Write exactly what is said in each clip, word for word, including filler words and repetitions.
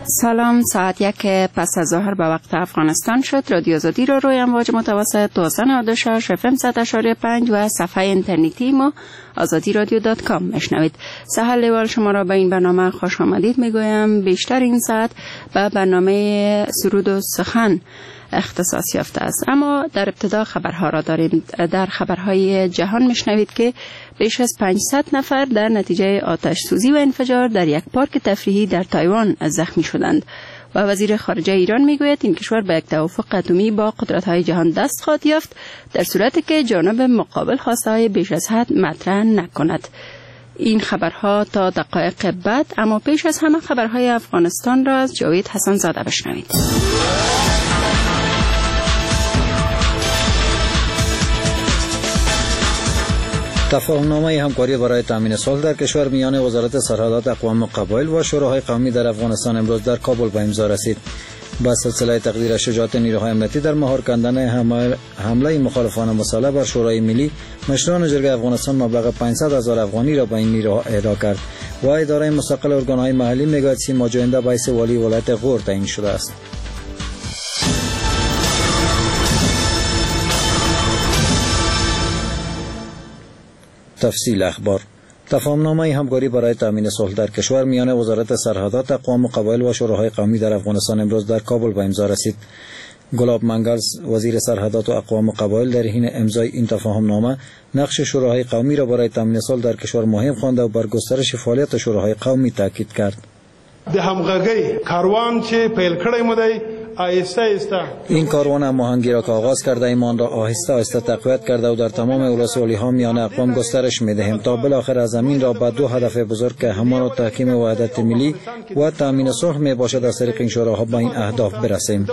سلام، ساعت یک پس از ظهر به وقت افغانستان شد. رادیو آزادی را روی امواج متوسط دویست و نود و شش اف ام صد و شش ممیز پنج و صفحه اینترنتی ما آزادی رادیو دات کام میشنوید. سهر لیوال شما را به این برنامه خوش آمدید میگویم. بیشتر این ساعت به برنامه سرود و سخن اختصاص یافته است، اما در ابتدا خبرها را داریم. در خبرهای جهان میشنوید که بیش از پانصد نفر در نتیجه آتش سوزی و انفجار در یک پارک تفریحی در تایوان زخمی شدند و وزیر خارجه ایران میگوید این کشور به یک توافق اتمی با قدرت‌های جهان دست خواهد یافت در صورتی که جانب مقابل خواسته‌های بیش از حد مطرح نکند. این خبرها تا دقایق بعد، اما پیش از همه خبرهای افغانستان را از جاوید حسن زاده بشنوید. تفاهم‌نامه همکاری برای تامین صلح در کشور میان وزارت سرحدات اقوام و قبایل و شوراهای قومی در افغانستان امروز در کابل به امضا رسید. با سلسله تقدیر شجاعت نیروهای امنیتی در مهار کردن حمله مخالفان مسلح بر شورای ملی، مشران جرگه افغانستان مبلغ پانصد هزار افغانی را به این نیروها اهدا کرد و اداره مستقل ارگان‌های محلی میگوید سیما جوینده باعث والی ولایت غور تعیین شده است. تفصیل اخبار. تفاهم‌نامه همکاری برای تامین صلح در کشور میان وزارت سرحدات اقوام و قبایل و شوراهای قومی در افغانستان امروز در کابل به امضا رسید. گلاب منگلز وزیر سرحدات و اقوام و قبایل در حین امضای این تفاهم‌نامه نقش شوراهای قومی را برای تامین صلح در کشور مهم خوانده و بر گسترش فعالیت شوراهای قومی تاکید کرد. د همغږی کاروان چې پیل کړی مو دی آهسته آهسته این کاروان هماهنگی را که آغاز کرده ایمان را آهسته آهسته تقویت کرده و در تمام ولسوالی‌ها میان اقوام گسترش می‌دهیم تا بالاخره از زمین را به دو هدف بزرگ که همان تحکیم وحدت ملی و تامین صلح میباشد از طریق این شوراها به این اهداف برسیم.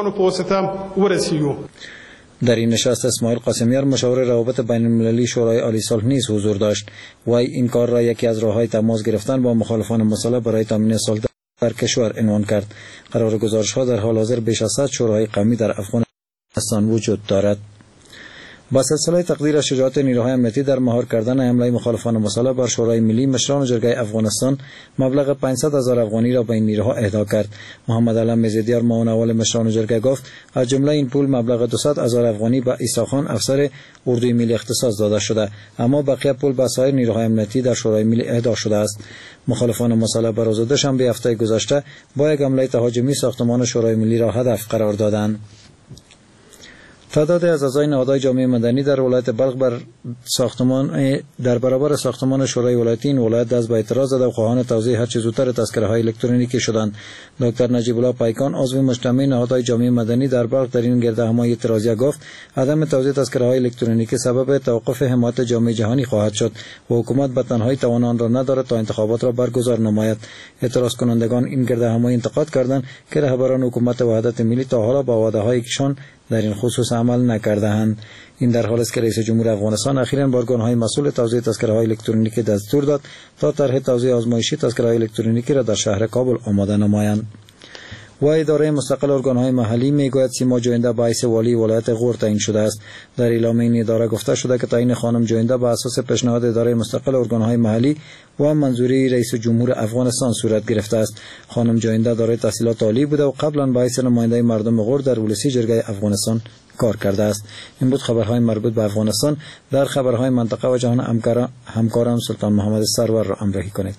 در این نشست اسماعیل قاسمیار مشاور روابط بین المللی شورای عالی صلح نیز حضور داشت و این کار را یکی از راه‌های تماس گرفتن با مخالفان مسلح برای تامین صلح در کشور عنوان کرد. قرار گزارش‌ها در حال حاضر بیش از صد شورای قومی در افغانستان وجود دارد. با سلسله تقدیر شجاعت نیروهای امنیتی در مهار کردن حمله مخالفان مسلح بر شورای ملی، مشران جرگه افغانستان مبلغ پانصد هزار افغانی را به این نیروها اهدا کرد. محمد علم میزدیار معاون اول مشران جرگه گفت از جمله این پول مبلغ دویست هزار افغانی به عیسی خان افسر اردوی ملی اختصاص داده شده، اما بقیه پول به سایر نیروهای امنیتی در شورای ملی اهدا شده است. مخالفان مسلح بر روز دوشنبه هفته گذشته با یک حمله تهاجمی ساختمان شورای ملی را هدف قرار دادند. تعداد از اعضای نهادهای جامعه مدنی در ولایت بلخ بر ساختمان در برابر ساختمان شورای ولایتی این ولایت دست به اعتراض زد و خواهان توزیع هر چه زودتر تذکره‌های الکترونیکی شدند. دکتر نجیب الله پایکان عضو مجتمع نهادهای جامعه مدنی در بلخ در این گردهمایی اعتراضیه گفت عدم توزیع تذکره‌های الکترونیکی سبب توقف حمایت جامعه جهانی خواهد شد و حکومت به تنهایی توان آن را ندارد تا انتخابات را برگزار نماید. اعتراض کنندگان این گردهمایی انتقاد کردند که رهبران حکومت وحدت ملی تا حالا با وعده‌هایشان در این خصوص عمل نکرده‌اند. این در حالی است که رئیس جمهور افغانستان اخیراً به ارگان‌های مسئول توزیع تذکره‌های الکترونیکی دستور داد تا طرح توزیع آزمایشی تذکره‌های الکترونیکی را در شهر کابل آماده نمایند. و اداره مستقل ارگان‌های محلی میگوید سیما جوینده باعث والی ولایت غور تعیین شده است. در اعلامیه این اداره گفته شده که تعیین خانم جوینده بر اساس پیشنهاد اداره مستقل ارگان‌های محلی و منظوری رئیس جمهور افغانستان صورت گرفته است. خانم جوینده دارای تحصیلات عالی بوده و قبلا باعث نماینده مردم غور در ولسی جرگه افغانستان کار کرده است. این بود خبرهای مربوط به افغانستان. در خبرهای منطقه و جهان همکارم سلطان محمد سرور را همراهی کنید.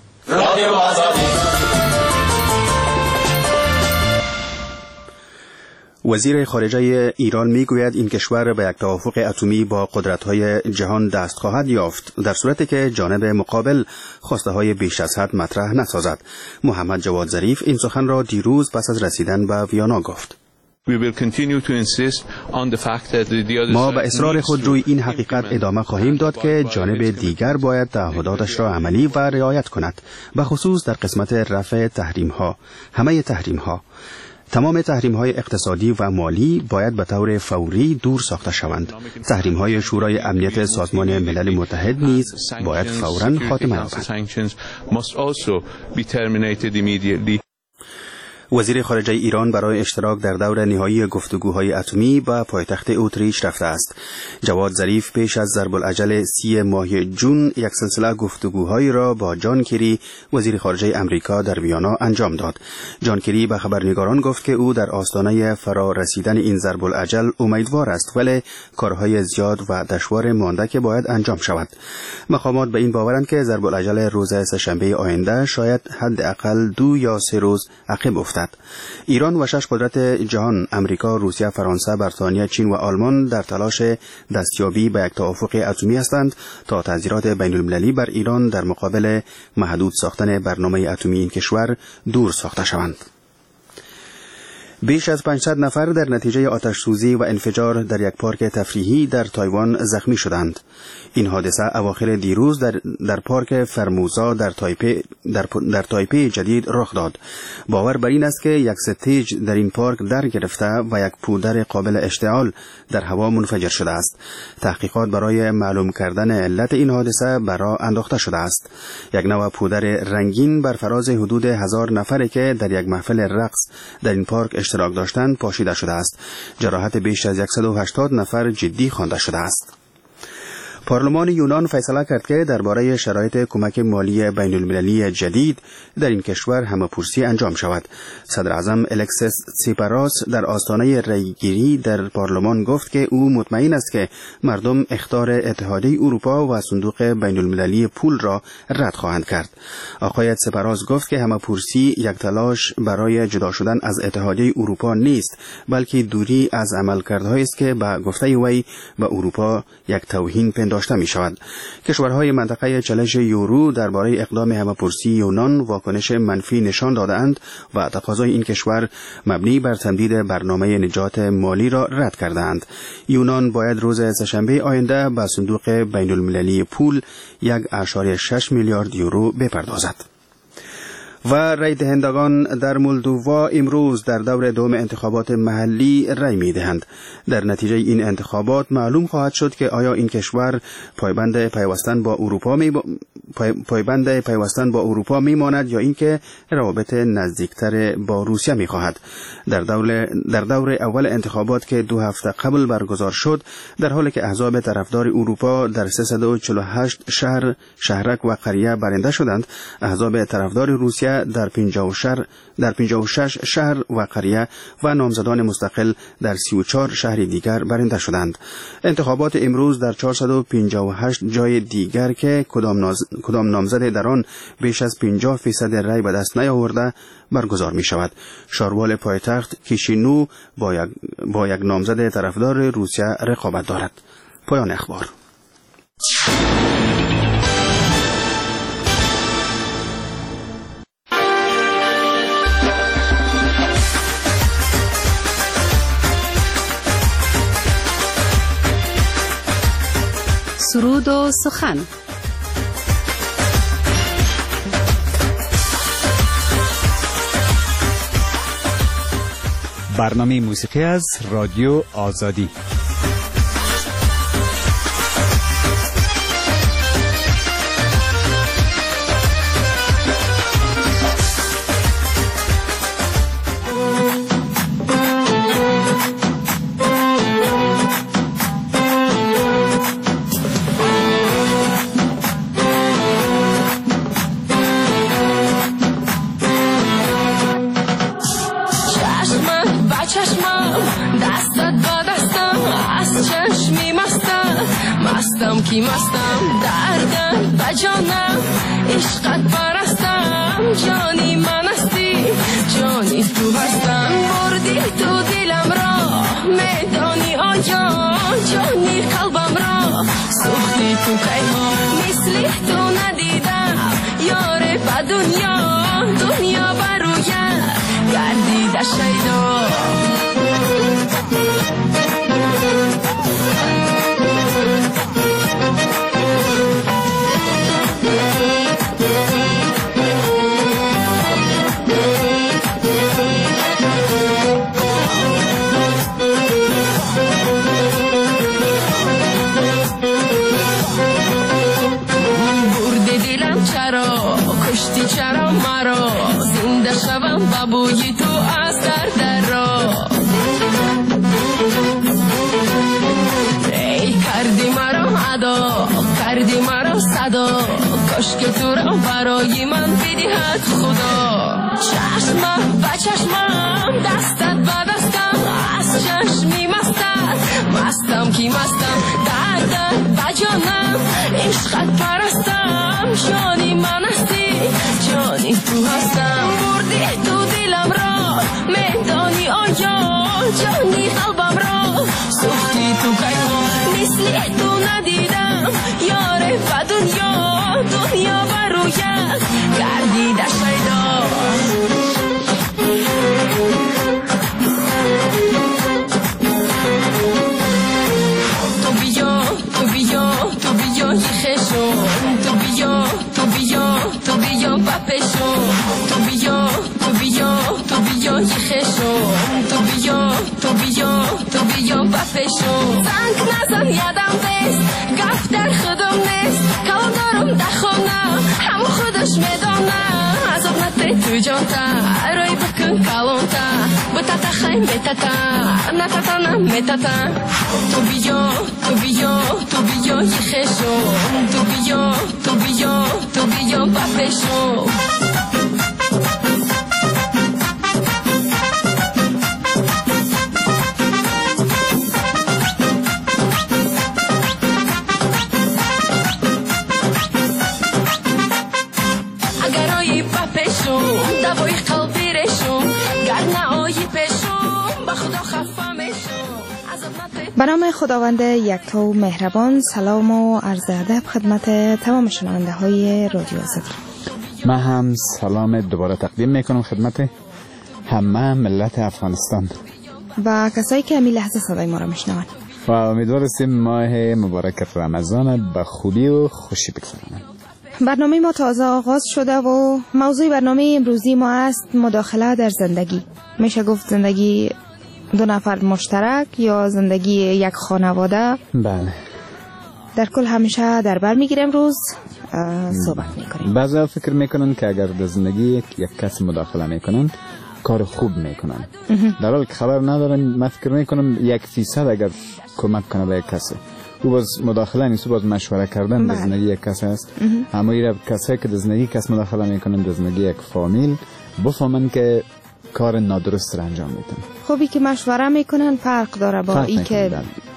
وزیر خارجه ایران میگوید این کشور به یک توافق اتمی با قدرت‌های جهان دست خواهد یافت در صورتی که جانب مقابل خواسته‌های بیش از حد مطرح نسازد. محمد جواد ظریف این سخن را دیروز پس از رسیدن به ویانا گفت. ما به اصرار خود روی این حقیقت ادامه خواهیم داد که جانب دیگر باید تعهداتش را عملی و رعایت کند، به خصوص در قسمت رفع تحریم‌ها. همه تحریم‌ها تمام تحریم‌های اقتصادی و مالی باید به طور فوری دور ساخته شوند. تحریم‌های شورای امنیت سازمان ملل متحد نیز باید فوراً خاتمه یابد. وزیر خارجه ایران برای اشتراک در دور نهایی گفتگوهای اتمی به پایتخت اتریش رفته است. جواد ظریف پیش از ضرب العجل سی ماه جون یک سلسله گفتگوهایی را با جان کری وزیر خارجه امریکا در ویانا انجام داد. جان کری به خبرنگاران گفت که او در آستانه فرا رسیدن این ضرب العجل امیدوار است، ولی کارهای زیاد و دشوار مانده که باید انجام شود. مقامات به این باورند که ضرب العجل روز سه‌شنبه آینده شاید حداقل دو یا سه روز عقب افتد. ایران و شش قدرت جهان امریکا، روسیه، فرانسه، بریتانیا، چین و آلمان در تلاش دستیابی به یک توافق اتمی هستند تا تعزیرات بین المللی بر ایران در مقابل محدود ساختن برنامه اتمی این کشور دور ساخته شوند. بیش از پانصد نفر در نتیجه آتش سوزی و انفجار در یک پارک تفریحی در تایوان زخمی شدند. این حادثه اواخر دیروز در, در پارک فرموزا در تایپه در, در تایپه جدید رخ داد. باور بر این است که یک ستیج در این پارک در گرفته و یک پودر قابل اشتعال در هوا منفجر شده است. تحقیقات برای معلوم کردن علت این حادثه برای انداخته شده است. یک نوع پودر رنگین بر فراز حدود هزار نفری که در یک محفل رقص در این پارک اشتراک داشتند پاشیده شده است. جراحت بیش از صد و هشتاد نفر جدی خوانده شده است. پارلمان یونان فیصله کرد که درباره شرایط کمک مالی بین المللی جدید در این کشور همه‌پرسی انجام شود. صدر اعظم الکسیس تسیپاراس در آستانه رأیگیری در پارلمان گفت که او مطمئن است که مردم اخطار اتحادیه اروپا و صندوق بین المللی پول را رد خواهند کرد. آقای تسیپاراس گفت که همه‌پرسی یک تلاش برای جدا شدن از اتحادیه اروپا نیست، بلکه دوری از عملکردهایی است که به گفته وی به اروپا یک توهین داشته می شود. کشورهای منطقه چالش یورو درباره اقدام همه‌پرسی یونان واکنش منفی نشان دادند و تقاضای این کشور مبنی بر تمدید برنامه نجات مالی را رد کردند. یونان باید روز سه‌شنبه آینده به صندوق بین المللی پول یک اشاره شش میلیارد یورو بپردازد. و رای دهندگان در مولدووا امروز در دور دوم انتخابات محلی رای می دهند. در نتیجه این انتخابات معلوم خواهد شد که آیا این کشور پایبند پیوستن با اروپا می با... پای... پایبند پیوستن با اروپا می ماند یا اینکه روابط نزدیکتر با روسیه می خواهد. در دور در دور اول انتخابات که دو هفته قبل برگزار شد، در حالی که احزاب طرفدار اروپا در سیصد و چهل و هشت شهر، شهرک و قریه برنده شدند، احزاب طرفدار روسیه در پنجاه و شش در پنجاه و شش شهر و قریه و نامزدان مستقل در سی و چهار شهر دیگر برنده شدند. انتخابات امروز در چهارصد و پنجاه و هشت جای دیگر که کدام, ناز... کدام نامزد در آن بیش از پنجاه فیصد رای به دست نیاورده برگزار می شود. شاروال پایتخت کیشینو با یک, با یک نامزد طرفدار روسیه رقابت دارد. پایان اخبار. سرود و سخن. برنامه موسیقی از رادیو آزادی. کی مستم دردم و جانم عشقت برستم جانی من هستی جانی تو هستم بردی تو دلم را میدانی آجا جانی قلبم را سوختی تو کیها مثلی تو ندیدم یاره با دنیا دنیا برویه گردیده شیدا چرا مرا زنده شوم بابوی تو از در در را ای کردی مرا ادا کردی مرا صدا کاش که تو را برای من بدهد خدا چشمم و چشمم دستت به دستم از چشمی مستت مستم کی مستم دردت به جانم عشقت پرستم جانی من هستی جانی تو هستم بردی تو دلم را میدانی آیا جانی قلبم را سوختی تو کیما مثل تو ندیدم یاره و دنیا دنیا و رویت کردی در شیدا تو بیا تو بیا تو بیا یخشو تو بیا تو بیا تو بیا بپشو تو بیا تو بیا تو بیا یخشو تو بیا تو بیا تو بیا بپشو زنگ نزن یادم بست گفت در خودم نیست کلام دارم در خونه همو خودش میدانه عذاب نده تو جان تا روی بکن کلام تا بتاتا خیم بتاتا نتاتا نمیتاتا تو بیا تو بیا تو بیا یخشو تو بیا تو بیا تو بیا بپشو اگر آیی بپشو دوای قلبی رشو گر نه آیی پشو با خدا خفه میشو به نام خداوند یکتا و مهربان. سلام و عرض ادب خدمت تمام شنونده های رادیو آزادی. من هم سلام دوباره تقدیم میکنم خدمت همه ملت افغانستان و کسایی که همین لحظه صدای ما را میشنوند و امیدواریم ماه مبارک رمضان به خوبی و خوشی بگذرانند. برنامه ما تازه آغاز شده و موضوع برنامه امروزی ما است مداخله در زندگی. میشه گفت زندگی دو نفر مشترک یا زندگی یک خانواده. بله. در کل همیشه در بر میگیریم امروز صحبت میکنیم. بعضی فکر میکنن که اگر در زندگی یک, یک کس مداخله میکنن کار خوب میکنن، در حالی که خبر ندارن. من فکر میکنم یک فیصد اگر کمک کنه به یک کسی او باز مداخله نیست، باز مشوره کردن در زندگی یک کس است. اما این کسایی که در زندگی کس مداخله میکنن در زندگی یک فامیل بفهمن که کار نادرست را انجام میدن. خوبی که مشوره میکنن فرق داره با این که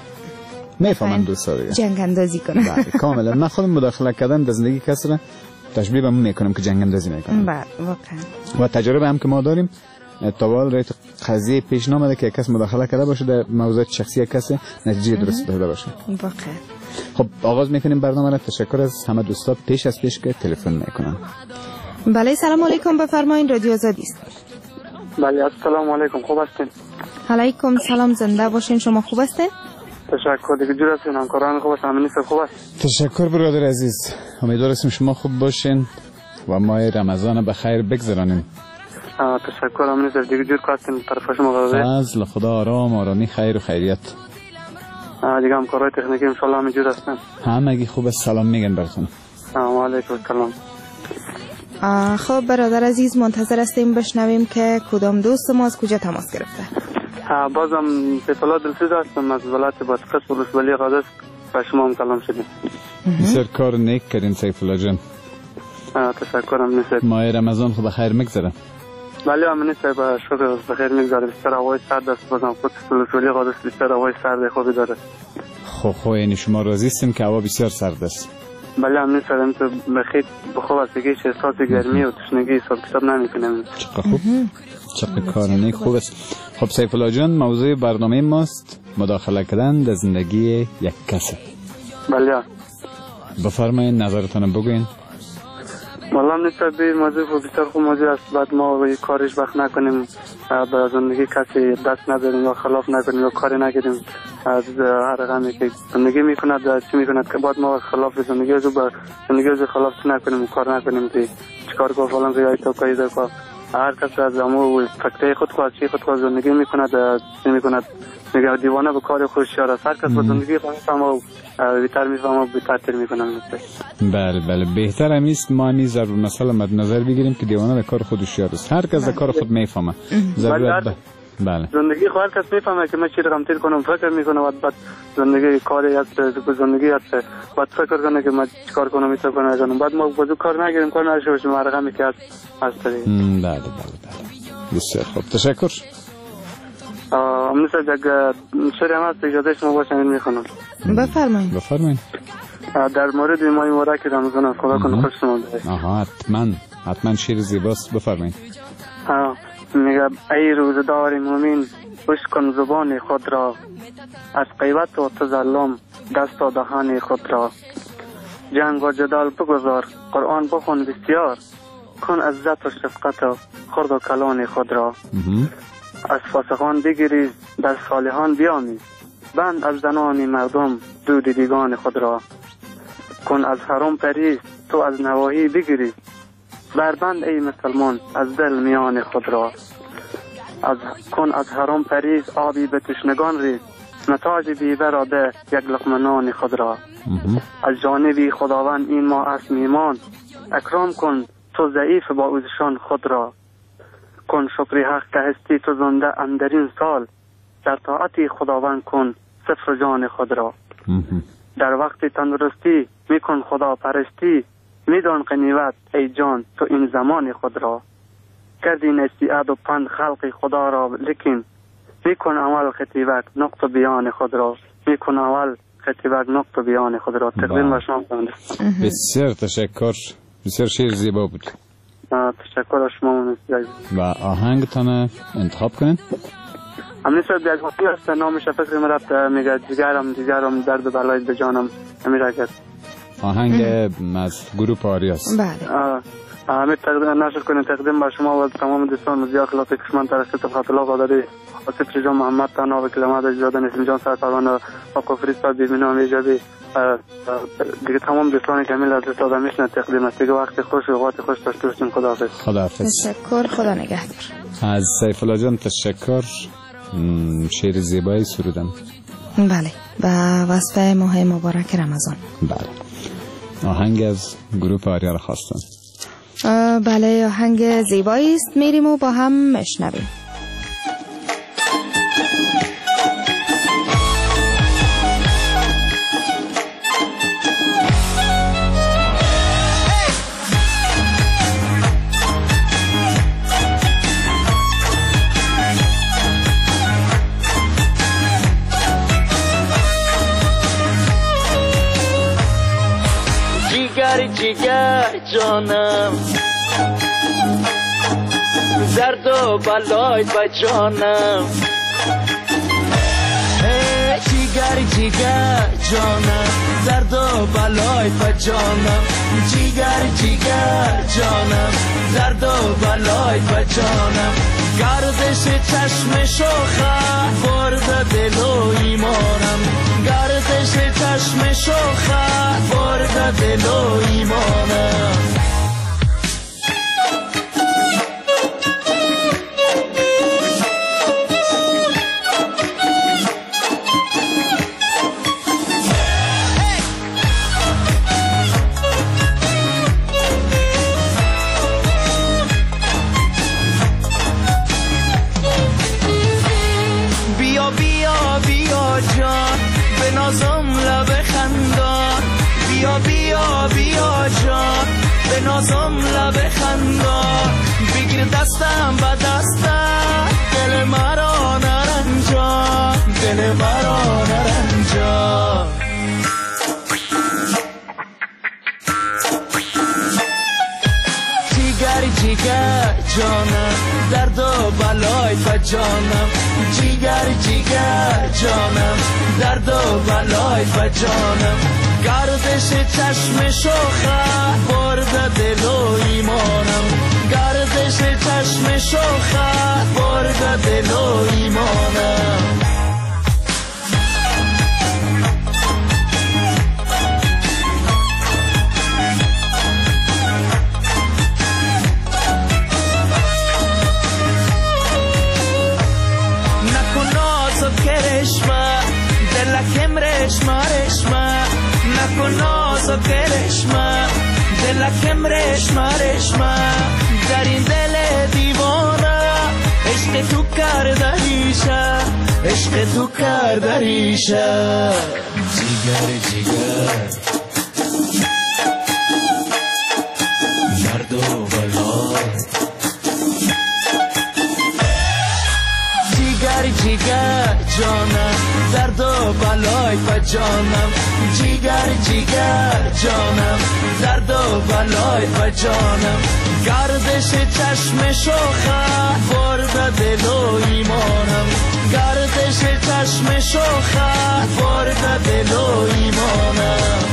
میفهمن دوستا دیگه جنگ اندازی کنن. بله کاملا. من خودم مداخله کردن در زندگی کسی را تشبیه به میکنم که جنگ اندازی میکنم. بله واقعا. و تجربه هم که ما داریم تا به حال قضیه پیش نامده که کس مداخله کرده باشه در موضوع شخصی کسی نتیجه درست داده باشه. واقعا. خب آغاز میکنیم برنامه را. تشکر از همه دوستا پیش از پیش که تلفن میکنن. بله سلام علیکم بفرمایید رادیو آزادی است. بله السلام علیکم خوب هستین؟ علیکم سلام زنده باشین. شما خوب هستین؟ تشکر دیگه جور هستین همکاران خوب هستن امنی خوب است. تشکر برادر عزیز. امیدوارم شما خوب باشین و ماه رمضان به خیر بگذرانین. تشکر امنی سر دیگه جور هستین طرف شما قضیه. فضل خدا آرام آرامی خیر و خیریت. دیگه همکارای تکنیکی ان شاء الله همینجور هستن. همگی خوب است. سلام میگن براتون. و علیکم السلام. خب برادر عزیز منتظر هستیم بشنویم که کدام دوست ما از کجا تماس گرفته. بازم سیفالله دلسوز هستم از ولایت بادغیس ولسوالی قادس و شما هم کلام شدیم. بسیار کار نیک کردین سیفالله جان. تشکر امنی صاحب. ماه رمضان خوب بخیر میگذره. بله امنی صاحب شکر بخیر میگذره. بسیار هوای سرد است. بازم خود ولسوالی قادس بسیار هوای سرد خوبی داره. خب خب یعنی شما راضی هستین که هوا بسیار سرد است؟ بله امنی صاحب تو بخیر بخوب است که احساس گرمی و تشنگی حساب کتاب نمیکنیم. چقدر خوب. چقدر کار نیک خوب است. خب سیفالله جان موضوع برنامه ماست مداخله کردن در زندگی یک کس. بله. بفرمایید نظرتون بگوین. والله نسبت به موضوع بسیار خوب موضوع است. بعد ما کارش وقت نکنیم به زندگی کسی دست نداریم یا خلاف نکنیم یا کاری نکنیم از هر رقمی که زندگی میکند چی میکند که بعد ما خلاف زندگی از با زندگی از خلاف چی نکنیم کار نکنیم که چیکار کو فلان زیاد تو کاری دکو هر کس از امو فکر خود خواهد چی خود خواهد زندگی میکند میکند میگه دیوانه به کار خوش یار است. هر کس با زندگی خواهد فهمه بیتر میفهمه بیتر تر میکنم. بله بله بهتر هم است ما نیز ضرور مثلا مد نظر بگیریم که دیوانه به کار خودش یار است. هر کس به کار خود میفهمه ضرورت ب... بله زندگی خو هر کس میفهمه که من چی رقم تیر کنم فکر میکنه و بعد زندگی کاری است زندگی است بعد فکر کنه که من چیکار کنم میتونم کنم بعد ما بازو کار نگیریم کار نشه باشیم هر رقمی که هست هست. بله بله بله بسیار خوب تشکر. مثل یک شعری هم هست اجازه شما باشم این میخونم. بفرمایید. بفرمایید. در مورد ماه مبارک رمضان خدا کنه خوش شما بده. آها حتما حتما شعر زیباست بفرمایید. میگه ای روزدار مومن بشکن زبان خود را از غیبت و تظلم دست و دهان خود را جنگ و جدال بگذار قرآن بخون بسیار کن عزت و شفقت و خرد و کلان خود را از فاسقان بگریز در صالحان بیامیز بند از زنان مردم دو دیدگان خود را کن از حرام پریز تو از نواهی بگریز بربند ای مسلمان از دل میان خود را از کن از حرام پریز آبی به تشنگان ریز نتاج بی براده یک لقمه نان خود را از جانبی خداوند این ما است میمان اکرام کن تو ضعیف با اوزشان خود را کن شکر حق که هستی تو زنده اندرین سال در طاعتی خداوند کن صفر جان خود را در وقت تندرستی میکن خدا پرستی میدان قنیمت ای جان تو این زمان خود را کردی نصیحت و پند خلق خدا را لیکن میکن اول خطیبک نقط بیان خود را میکن اول خطیبک نقط بیان خود را. تقدیم به شما کنم. بسیار تشکر بسیار شعر زیبا بود. تشکر از شما. و آهنگتان انتخاب کنید. همیشه بیاد وقتی است نامش فکر مرد میگه جگرم جگرم درد بلای به جانم همیشه کرد. آهنگ از گروه آریاس. بله. همه تقدیم نشر کنیم تقدیم به شما و تمام دوستان و زیاد خلاف کشمن ترسید تفاعت الله قادری آصف رجام محمد تنها و کلمات اجزاده نسیم جان سر پروانه و کفری صاحب بیمینو هم ایجابی دیگه تمام دوستانی که همیل از رساده میشنه تقدیم است. دیگه وقت خوش و اوقات خوش داشته باشیم. خداحافظ. خداحافظ. تشکر. خدا نگهدار. از سیف الله جان تشکر. شعر زیبایی سرودن. بله و وصف ماه مبارک رمضان. بله آهنگ از گروه آریا را خواستن. بله آهنگ زیبایی است میریم و با هم مشنویم. جیگر جیگر جانم درد و بلای با جانم جیگر جیگر جانم درد و بلای با جانم جیگر جیگر جانم درد و بلای با جانم گردش چشم شوخه برد دل و ایمانم گردش چشم شوخه برد دل و ایمانم نازم لب خندان بگیر دستم با دستم دل مرا نرنجان دل مرا نرنجان جیگر جیگر جانم درد و بلای با جانم جیگر جیگر جانم درد و بلای با جانم گردش چشم شوخه برد دل و ایمانم گردش چشم شوخه برد دل و ایمانم رشمه رشمه نکن ناز و کرشمه دلکم رشمه رشمه در این دل دیوانه عشق تو کرده ریشه عشق تو کرده ریشه جیگر جیگر درد و بلای جیگر جیگر جانم درد و بلای و جانم جیگر جیگر جانم درد و بلای و جانم گردش چشم شوخه برده دل و ایمانم گردش چشم شوخه برده دل و ایمانم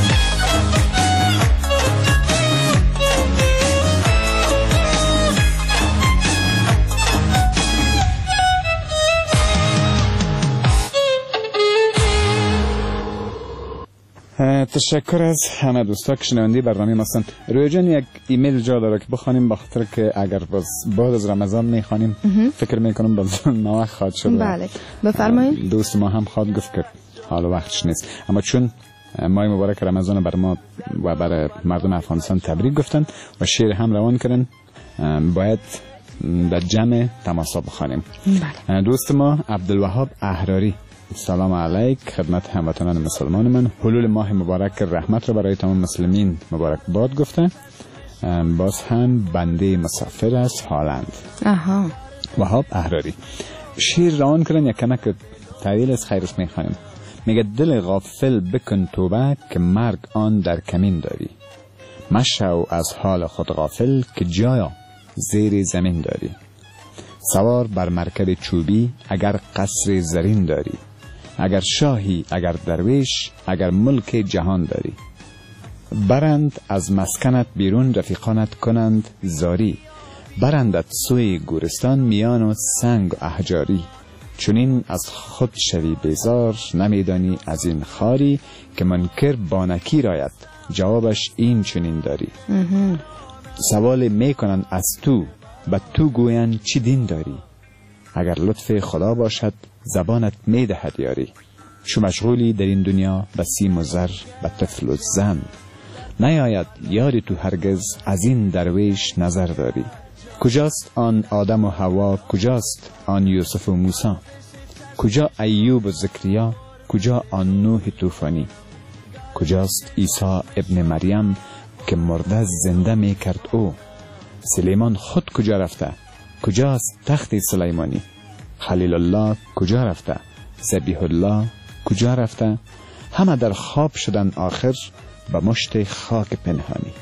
تشکر از همه دوستا که شنونده برنامه ما هستند. رویا جان یک ایمیل جا داره که بخوانیم بخاطر که اگر باز بعد از رمضان میخوانیم فکر میکنم باز نوخ خواهد شد. بله بفرمایید. دوست ما هم خواهد گفت که حالا وقتش نیست، اما چون ماه مبارک رمضان بر ما و بر مردم افغانستان تبریک گفتن و شعر هم روان کردن، باید در جمع تماسا بخوانیم. بله. دوست ما عبدالوهاب احراری، سلام علیک خدمت هموطنان مسلمان من، حلول ماه مبارک رحمت را برای تمام مسلمین مبارک باد گفته. باز هم بنده مسافر از هالند. آها. وهاب احراری شیر روان کردن، یک کمک طویل از خیرش میخوانیم. میگه دل غافل بکن توبه که مرگ آن در کمین داری، مشو از حال خود غافل که جایا زیر زمین داری، سوار بر مرکب چوبی اگر قصر زرین داری، اگر شاهی اگر درویش اگر ملک جهان داری، برند از مسکنت بیرون رفیقانت کنند زاری، برندت سوی گورستان میان و سنگ و احجاری، چونین از خود شوی بیزار نمیدانی از این خاری که منکر با نکیر آید جوابش این چونین داری. سوال میکنن از تو و تو گوین چی دین داری، اگر لطف خدا باشد زبانت میدهد یاری، شو مشغولی در این دنیا به سیم و زر به طفل و زن، نیاید یاری تو هرگز از این درویش نظر داری، کجاست آن آدم و حوا کجاست آن یوسف و موسی، کجا ایوب و زکریا کجا آن نوح طوفانی، کجاست عیسی ابن مریم که مرده زنده می کرد او، سلیمان خود کجا رفته کجاست تخت سلیمانی، خلیل الله کجا رفته ذبیح الله کجا رفته، همه در خواب شدن آخر به مشت خاک پنهانی.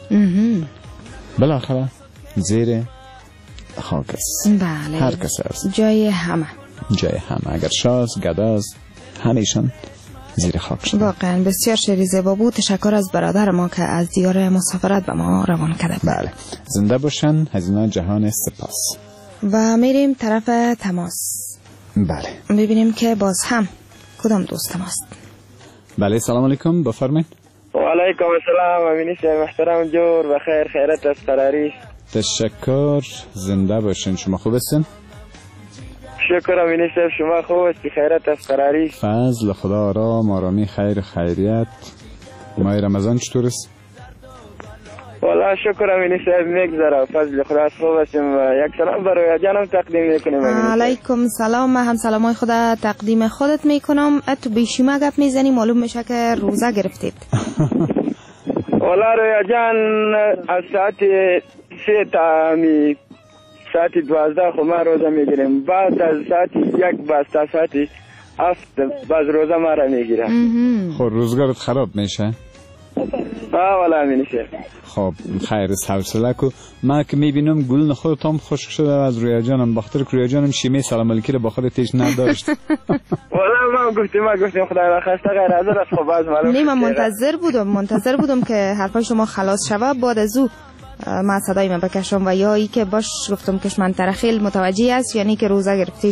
بالاخره زیر خاک است. بله. هر کس است. جای همه. جای همه، اگر شاز گداز همیشان زیر خاک شد. واقعا بسیار شعری زیبا بود. تشکر از برادر ما که از دیار مسافرت به ما روان کرده. بله. زنده باشن. هزینه جهان سپاس. و میریم طرف تماس. بله. ببینیم که باز هم کدام دوست تماست. بله سلام علیکم بفرمایید. و علیکم السلام امینی صاحب محترم جور و خیر خیرت از قراری. تشکر. زنده باشین. شما خوب هستین؟ شکر امینی صاحب شما خوب هستی خیرت از قراری. فضل خدا آرام آرامی خیر خیریت. ماه رمضان چطور است؟ والله شکر امینی صاحب میگذره فضل خدا از خوب هستیم و یک سلام برای جانم تقدیم میکنیم. علیکم سلام. من هم سلامای خدا تقدیم خودت میکنم. تو بیشیمه گپ میزنی معلوم میشه که روزه گرفتید. والله رویا جان از ساعت سه تا می ساعت دوازده خو ما روزه میگیریم، بعد از ساعت یک باز تا ساعت هفت باز روزه ما را میگیرم. خب روزگارت خراب میشه؟ آه والا امینیشه. خب خیر حوصله کو. ما که میبینم گلن خودت هم خشک شده از رویا جانم بخاطر که رویا جانم شیمه سلام علیکی رو با خودت نداشت. والا ما گفتیم ما گفتیم خدای نخواسته غیر از است خب باز معلوم. نه من منتظر بودم منتظر بودم که حرفای شما خلاص شوه بعد از او ما صدای من بکشم و یا ای که باش گفتم که من ترخیل متوجه است یعنی که روزه گرفتیش.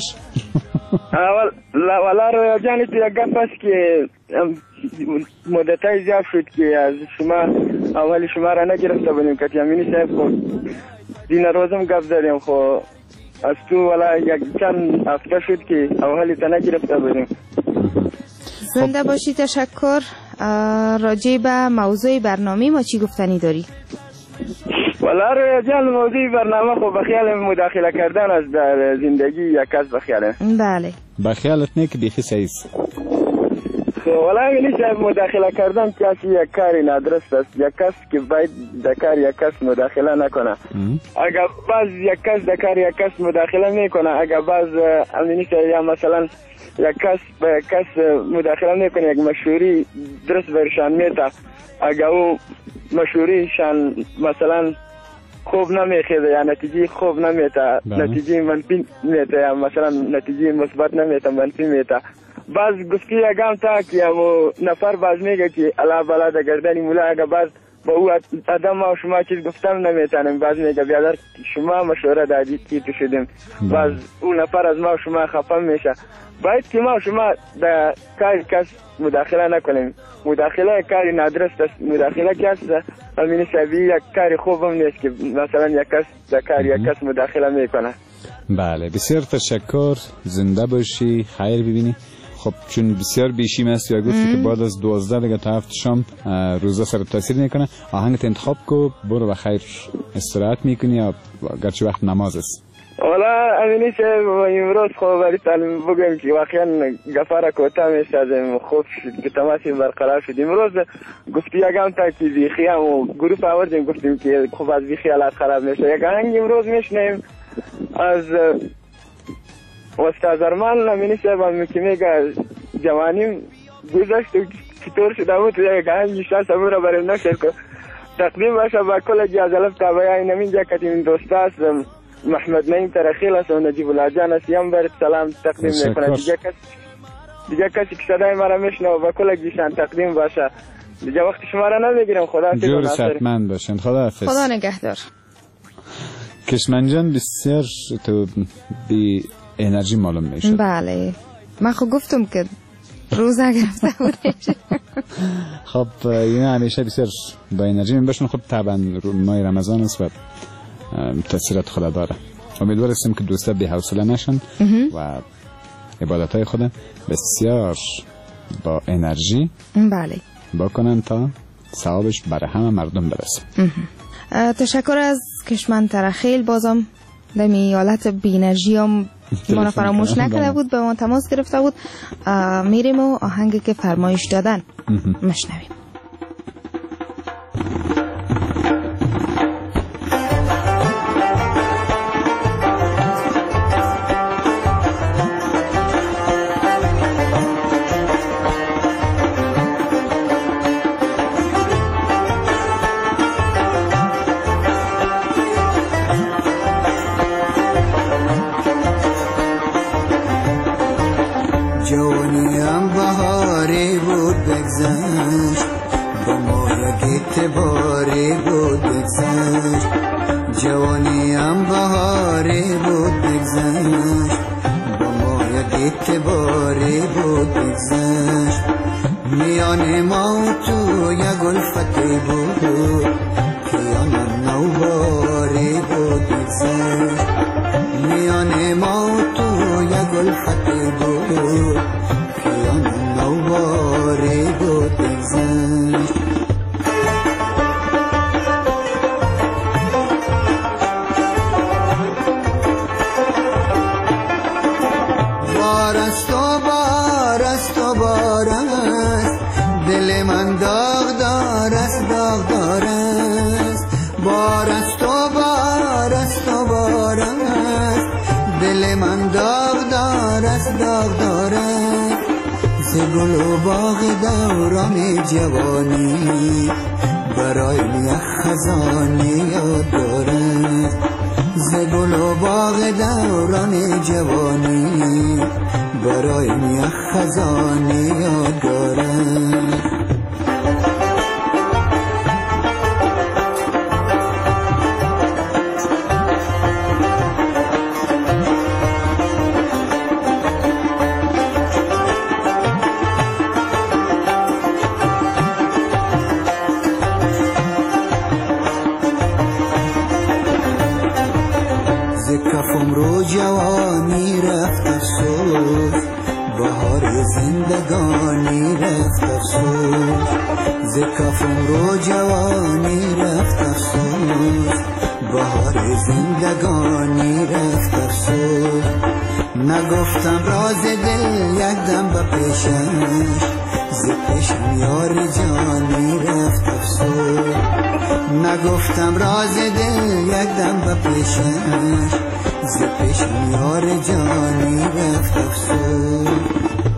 والا رویا جانی تو یک گپ است که مدتای زیاد شد که از شما اولی شما را نگرفته بودیم که امینی صاحب خب دین روزم گپ زدیم خب از تو والا یک چند هفته شد که اولی تا نگرفته بودیم. زنده باشی. تشکر. راجع به موضوع برنامه ما چی گفتنی داری؟ والا رویا جان موضوع برنامه خب بخیال مداخله کردن از در زندگی یک کس بخیاله. بله بخیالت نه که دیخی سعیز والا نیست مداخله کردن کسی یک کاری نادرست است. یک کس که باید در کار یک کس مداخله نکنه. اگر باز یک کس در کار یک کس مداخله میکنه، اگر باز نیست یا مثلا یک کس به کس مداخله میکنه یک مشهوری درست برشان میتا، اگر او مشهوریشان مثلا خوب نمیخیده یا نتیجه خوب نمیتا، نتیجه منفی میتا یا مثلا نتیجه مثبت نمیتا منفی میتا، باز گفتی اگم تا که و نفر باز میگه که الله بالا در گردنی مولا، اگر باز با او آدم و شما چیز گفتم نمیتونم، باز میگه بیادر شما مشوره دادی که تو شدیم، باز او نفر از ما و شما خفه میشه. باید که ما و شما در کار کس مداخله نکنیم. مداخله کاری نادرست است. مداخله کس همین شبیه یک کاری خوب هم نیست که مثلا یک کس در کار یک کس مداخله میکنه. بله بسیار تشکر. زنده باشی، خیر ببینی. خب چون بسیار بیشیم است یا گفتی که بعد از دوازده دیگه تا هفت شام روزا سر تاثیر میکنه، آهنگت انتخاب کو برو و خیر استراحت میکنی یا گرچه وقت نماز است. والا امینی که امروز خوب برای تعلیم بگم که واقعا گفاره کوتا میشدیم، خوب شد که تماسی برقرار شد. امروز گفتی یکم تا که بیخی هم و گروپ آوردیم گفتیم که خوب از بیخی حالات خراب میشه. یک آهنگ امروز میشنیم از استاد ارمان امینی صاحب هم که میگه جوانیم گذشت و چطور شده بود، یک آهنگ شاید سمون را بریم نشد که تقدیم باشه با کل جازلف تابعه این امین جا کتیم دوست است محمد نعیم ترخیل است و نجیب الله جان است. یم برد سلام تقدیم میکنه. دیگه کسی دیگه کسی که صدای مرا میشنه و با کل گیشان تقدیم باشه. دیگه وقت شما را نمیگیرم. خدا حافظ. جور صحتمند باشین. خدا حافظ. خدا نگهدار. کشمن جان بسیار تو بی انرژی معلوم میشه. بله من خب گفتم که روزه گرفته بودش. خب اینا همیشه بسیار با انرژی میباشن. خب طبعا ماه رمضان است و تاثیرات خدا داره. امیدوار هستیم که دوستا بی حوصله نشن و عبادتهای خود بسیار با انرژی بله بکنن تا ثوابش برای همه مردم برسه. تشکر از کشمن ترخیل. بازم دمی حالت بی انرژی هم ما فراموش نکرده بود، به ما تماس گرفته بود. میریم و آهنگی که فرمایش دادن مشنویم. جوانیم بهاری بود بگذشت، با ما یک اعتباری بود بگذشت. جوانیم بهاری بود بگذشت، با ما یک اعتباری بود بگذشت. میان ما و تو یک الفتی بود که آن نوباری بود بگذشت. میان ما و تو یک الفتی بود که آن نوباری بود بگذشت. بار است و بار است و بار است، دل من داغ دار است داغ دار است. بار است و بار است و بار است، دل من داغ دار است داغ دار است. ز گل و باغ دوران جوانی برای یک خزانی یاد دارد. ز گل و باغ دوران جوانی برای یک خزانی یاد دارد. کفم رو جوانی رفت افسوس، بهار زندگانی رفت افسوس ز کفم رو جوانی رفت افسوس بهار زندگانی رفت افسوس نگفتم راز دل یک دم به پیشش ز پیشم یار جانی رفت افسوس نگفتم راز دل یک دم به پیشش ز پیشم یار جانی رفت افسوس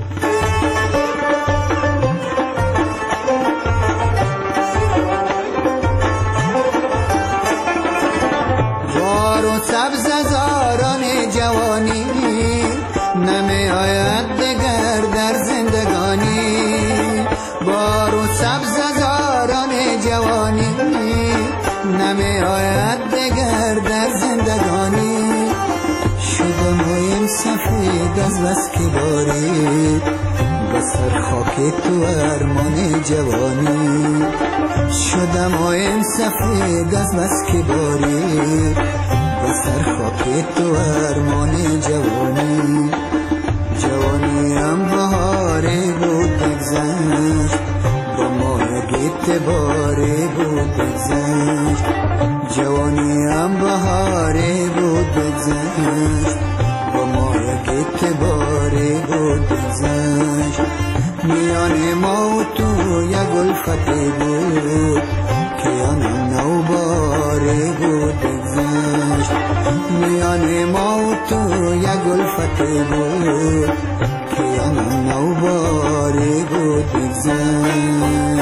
وار و سبز زاران جوانی نمی آید دگر در زندگانی بار و سبز زاران جوانی نمی آید دگر در زندگانی شدم این سفید از بس که باری بسر خاک تو ارمان جوانی شدم این سفید از بس که باری بسر خاک تو ارمان جوانی جوانی هم بهاری بود بگذشت با ماه گیت باری بود بگذشت جوانی هم بهاری بود بگذشت با ماه گیت باری بود بگذشت میان ما و تو یک الفتی بود که آنم نو باری بود بگذشت میان ما و تو یک الفتی بود که آنم نو باری بود بگذشت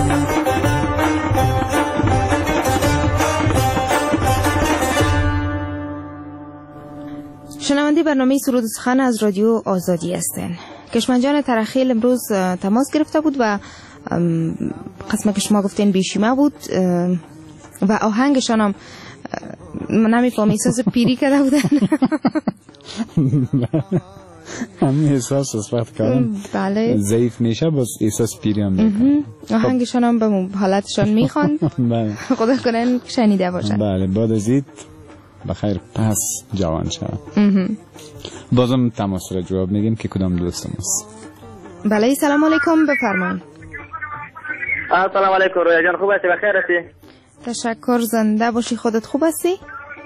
شنونده برنامه سرود سخن از رادیو آزادی هستند. کشمنجان ترخیل امروز تماس گرفته بود و قسمه که شما گفتین بیشیمه بود و آهنگشان هم نمیفهم احساس پیری کرده بودن. همین احساس از وقت کردم بله ضعیف میشه باز احساس پیری هم میکنم. آهنگشان هم به حالتشان میخوان. خدا کنن شنیده باشن. بله بعد از اید بخیر پس جوان شد. بازم تماس را جواب میگیم که کدام دوستم است. بله سلام علیکم بفرمایید. سلام علیکم رویا جان خوب هستی بخیر هستی؟ تشکر زنده باشی خودت خوب هستی؟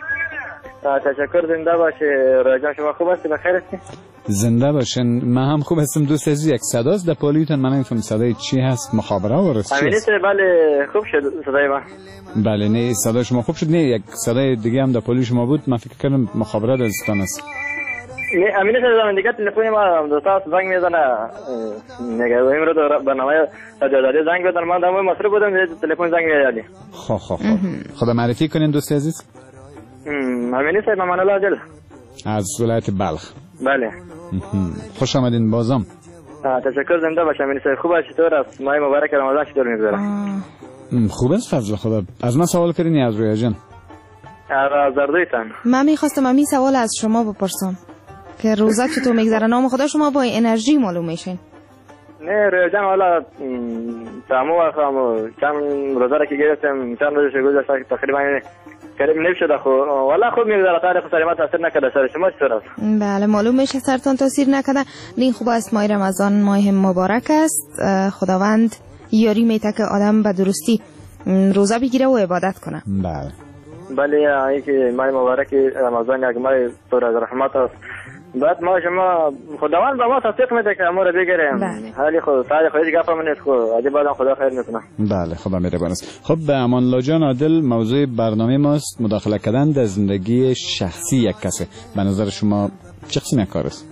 تشکر زنده باشی رویا جان شما خوب هستی بخیر هستی؟ زنده باشین من هم خوب هستم دوست عزیز یک صداست در پالیوتن من نمیفهم صدای چی هست مخابره و رست چی هست؟ بله خوب شد صدای من بله نه صدای شما خوب شد نه یک صدای دیگه هم در پالی شما بود من فکر کردم مخابره دازستان است نه امینه شده دیگه تلفن ما دو تا زنگ میزنه نگه امروز دو برنامه رادیو زنگ بزنه من دم مصر بودم تلفن زنگ میزنه خب خب خب خدا معرفی کنین دوست عزیز امینه شده من الله جل از ولایت بلخ بله خوش آمدین بازم تشکر زنده باشم امینه شده خوب است چطور است ماه مبارک رمضان چطور میگذره خوب است فضل خدا از من سوال کردین از رویا جان از زردویتان من میخواستم همین سوال از شما بپرسم که روزا چطور میگذره نام خدا شما با انرژی معلوم میشین نه رویا جان والا تمام وقتم چند روزا را که گرفتم چند روزش گذشته تقریبا کریم نمیشد خو والا خوب میگذره تاریخ سلامت تاثیر نکرده سر شما چطور است بله معلوم میشه سرتون تاثیر نکرده این خوب است ماه رمضان ماه مبارک است خداوند یاری میته که آدم به درستی روزه بگیره و عبادت کنه بله بله این که ماه مبارک رمضان یک ماه پر از رحمت است بعد ما شما خداوند به ما توفیق میده که ما رو بگیریم حالی خود تاریخ هیچ گپ هم نیست خو عجب آدم خدا خیر میکنه بله خدا مهربان است خب به امان الله جان عادل موضوع برنامه ماست مداخله کردن در زندگی شخصی یک کسی به نظر شما چه قسم کار است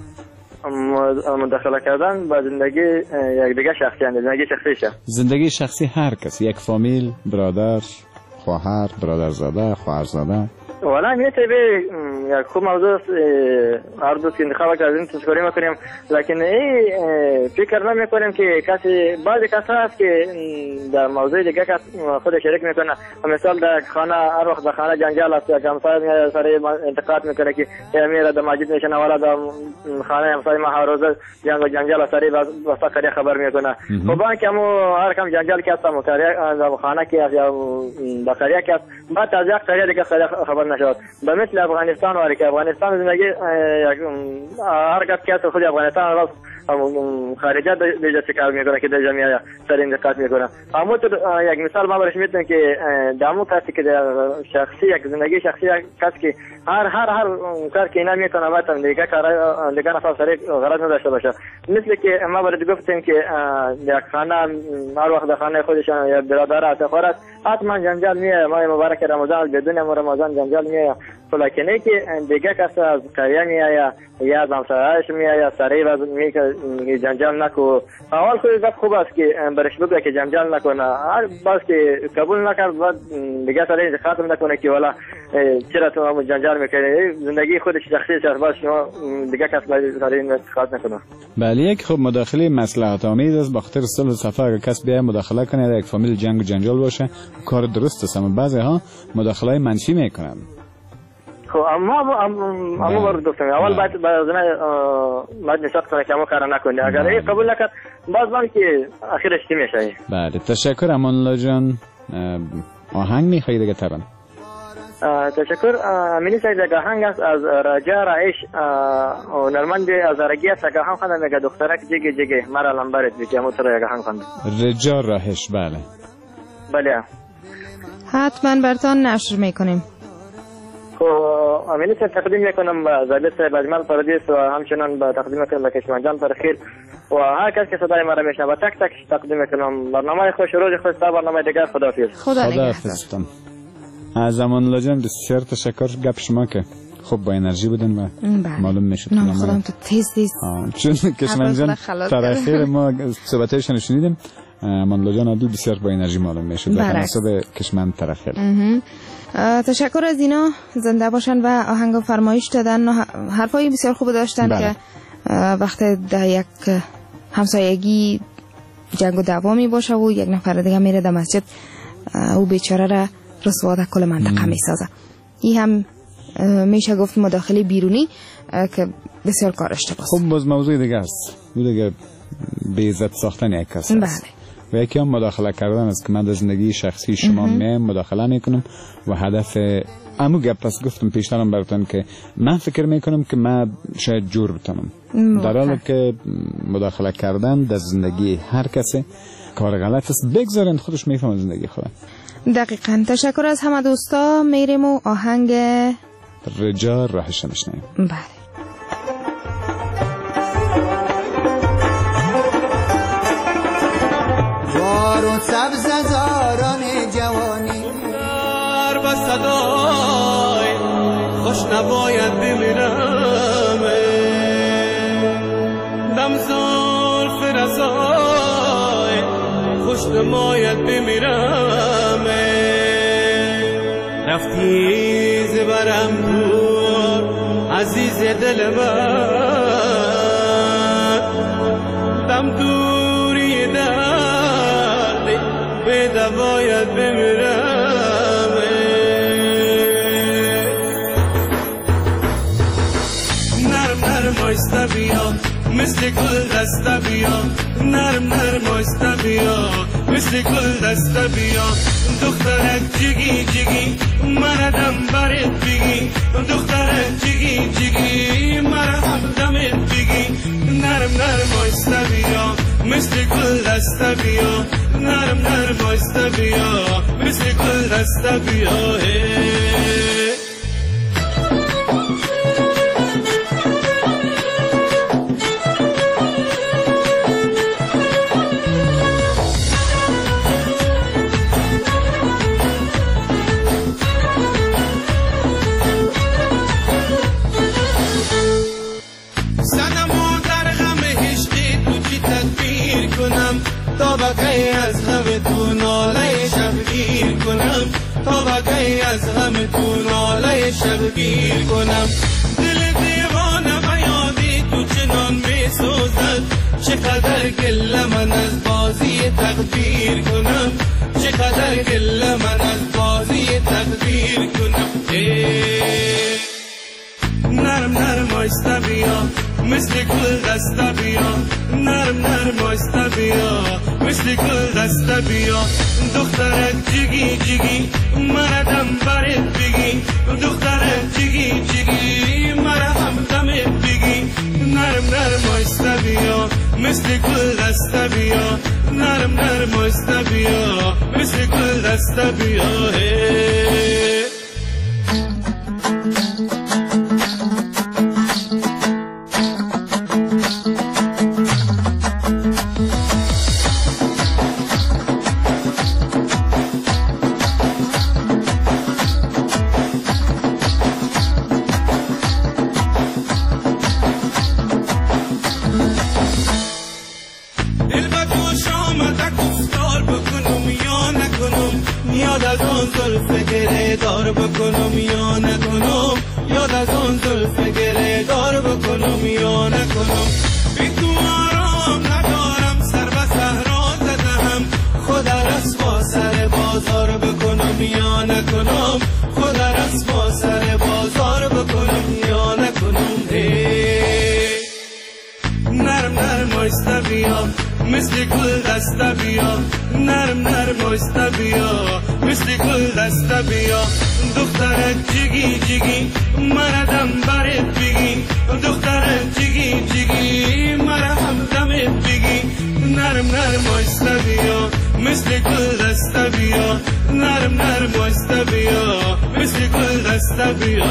مداخله کردن با زندگی یک دیگه شخصی اند زندگی شخصیشه زندگی شخصی هر کس یک فامیل برادر خواهر برادرزاده خواهرزاده والا میشه به یک خوب موضوع است هر دوست که انتخاب کردیم تشکری میکنیم لیکن این فکر نمیکنیم که کسی بعضی کسا هست که در موضوع دیگه کس خود شریک میکنه مثال در خانه هر وقت در خانه جنجال است یا همسایه میاد سر انتقاد میکنه که میره در مسجد میشنه والا در خانه همسایه ما هر روز جنگ و جنجال سری واسه کاری خبر میکنه خب آن که هر کم جنجال که هست در خانه که یا در قریه که بعد از یک قریه دیگه خبر نشد به مثل افغانستان ولی که افغانستان زندگی هر کس که خود افغانستان خارجه دیجا چه کار میکنه که دیجا میاد سر این دقت میکنه. اما تو یک مثال ما برش میتونم که دامو کسی که شخصی یک زندگی شخصی کسی که هر هر هر کار که اینا میکنه بعد دیگه کار دیگه نفر سر غرض نداشته باشه. مثل که ما برات گفتیم که یک خانه هر وقت خانه خودشان یا برادر افتخار است حتما جنجال میاد. ماه مبارک رمضان بدون رمضان جنجال میاد. ولیکنه که دیگه کسی از قریه میاد یا از همسایه‌اش میاد سری و میگه جنجال نکو. اول خود گپ خوب است که برش بگه که جنجال نکنه. هر باز که قبول نکرد بعد دیگه سری خاطر نکنه که والا چرا تو جنجال میکنی. زندگی خودش شخصی است باز شما دیگه کس سری انتخاب نکنه. بله یک خب مداخله مصلحت آمیز است. با خاطر صلح و صفا اگر کس بیای مداخله کنه در یک فامیل جنگ و جنجال باشه کار درست است. اما بعضی ها مداخله منفی میکنن. خب اما اما برای دوستم اول باید باید باید نشاط کنه که اما کار نکنه. اگر این قبول نکرد باز من که آخرش چی میشه. بله تشکر امان الله جان. آهنگ میخوایی دیگه تران؟ تشکر. امینی سعید دیگه آهنگ است از رجا رایش هنرمند از ارگی است. دیگه آهنگ خواندم دیگه دخترک جگه جگه مرا لنبرت بیتی همون طور دیگه آهنگ خواندم. رجا رایش. بله بله حتما برتان نشر میکنیم. خب امینی سعید تقدیم میکنم به زبیت صاحب اجمل پردیس و همچنان به تقدیم میکنم به کشمان جان پرخیر و هر کس که صدای مرا میشنه و تک تک تقدیم میکنم. برنامه خوش روز خوش تا برنامه دیگر. خداحافظ. خدا نگهدار. از امان الله جان بسیار تشکر. گپ شما که خوب با انرژی بودن و معلوم میشد. نه خودم تو تیز تیز چون کشمان جان تراخیر ما صحبتایشون شنیدیم. امان الله جان عادل بسیار با انرژی معلوم میشد و تناسب کشمان تراخیر. تشکر از اینا زنده باشن و آهنگ و فرمایش دادن. حرفای بسیار خوب داشتن بله. که وقت در یک همسایگی جنگ و دعوا می باشه و یک نفر دیگه میره در مسجد او بیچاره را رسوا در کل منطقه می سازه. این هم میشه گفت مداخله بیرونی که بسیار کار اشتباهه. خب باز موضوع دیگه است. او دیگه به عزت ساختن یک کس است. بله. و یکی هم مداخله کردن است که من در زندگی شخصی شما می مداخله میکنم و هدف امو گپ است. گفتم پیشترم براتون که من فکر میکنم که من شاید جور بتونم در حالی که مداخله کردن در زندگی هر کسی کار غلط است. بگذارن خودش میفهمه زندگی خودم. دقیقاً. تشکر از همه دوستا. میریم و آهنگ رجا راهش میشنیم. بله. بار و سبز زاران جوانی در با صدای خوش نباید بمیرم دم زلف رضای خوش نباید بمیرم رفتی زبرم دور عزیز دل من دم دوری درد به دواید بمیرم نرم نرم آیسته بیا مثل گل دسته بیا نرم نرم آیسته بیا مثل گل دسته بیا دخترک جگی جگی مرا دم برت بگی دخترک جگی جگی مرا هم دمت بگی نرم نرم آیسته بیا مثل گل دسته بیا نرم نرم آیسته بیا مثل گل دسته بیا تا بقی از همه تو ناله شبگیر کنم تا بقی از همه تو ناله شبگیر کنم دل دیوانه به یادی تو چنان می سوزد چقدر گله من از بازی تقدیر کنم چقدر گله من از بازی تقدیر کنم نرم نرم آیسته بیا مثل گل دسته بیا نرم نرم آیسته بیا مثل گل دسته بیا دخترک جگی جگی مرا دم برت بگی دخترک جگی جگی مرا هم دمت بگی نرم نرم آیسته بیا مثل گل دست بیا نرم نرم آیسته بیا مثل گل دست بیا دار بکنم یا نکنم یاد از آن زلف گره دار بکنم یا نکنم بی تو آرام ندارم سر به صحرا زدم خود رسوا سر بازار بکنم یا نکنم خود رسوا سر بازار بکنم یا نکنم نرم نرم آیسته بیا مثل گل دست بیا نرم نرم آیسته بیا مثل گل دست بیا دخترک جگی جگی مردم برت بگی دخترک جگی جگی مرهم دمت بگی نرم نرم آیسته بیا مثل گل دست بیا نرم نرم آیسته بیا مثل گل دست بیا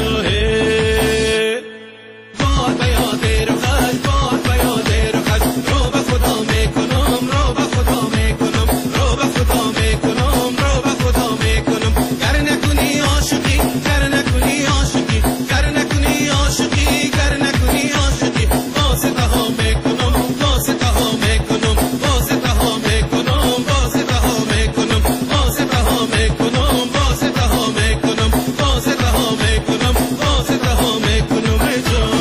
باد بیاد رو خش باد بیاد رو خش رو به خدا میکنم رو به خدا میکنم رو به خدا میکنم رو به خدا میکنم گر نکنی عاشقی گر نکنی عاشقی گر نکنی عاشقی گر نکنی عاشقی واسطه ها میکنم واسطه ها میکنم واسطه ها میکنم واسطه ها میکنم واسطه ها میکنم واسطه ها میکنم واسطه ها میکنم واسطه ها میکنم جان.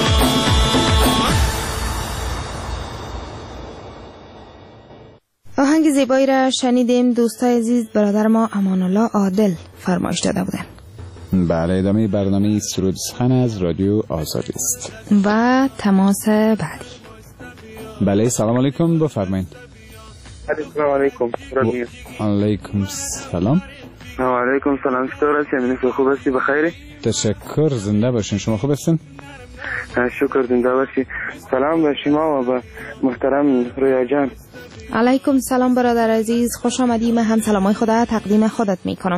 آهنگ زیبایی را شنیدیم. دوستای عزیز برادر ما امان الله عادل فرمایش داده بودن. بله، ادامه برنامه سرود سخن از رادیو آزادی است و تماس بعدی. بله، سلام علیکم، بفرمایید. سلام علیکم. علیکم سلام. علیکم سلام. چطور هستی؟ امین خوب هستی؟ بخیری؟ تشکر، زنده باشین. شما خوب هستین؟ شکر، زنده باشی. سلام به شما و به محترم رویا جان. علیکم سلام برادر عزیز، خوش آمدی. من هم سلامای خدا تقدیم خودت میکنم.